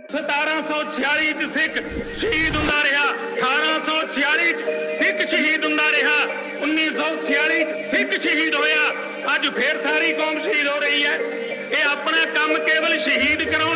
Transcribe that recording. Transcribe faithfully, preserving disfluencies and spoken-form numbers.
सतारह सौ छियाली च सिख शहीद हुंदा रहा, अठारह सौ छियाली च सिख शहीद हुंदा रहा, उन्नीस सौ छियाली च सिख शहीद होया, अज फिर सारी कौम शहीद हो रही है। ये अपना काम केवल शहीद कराउण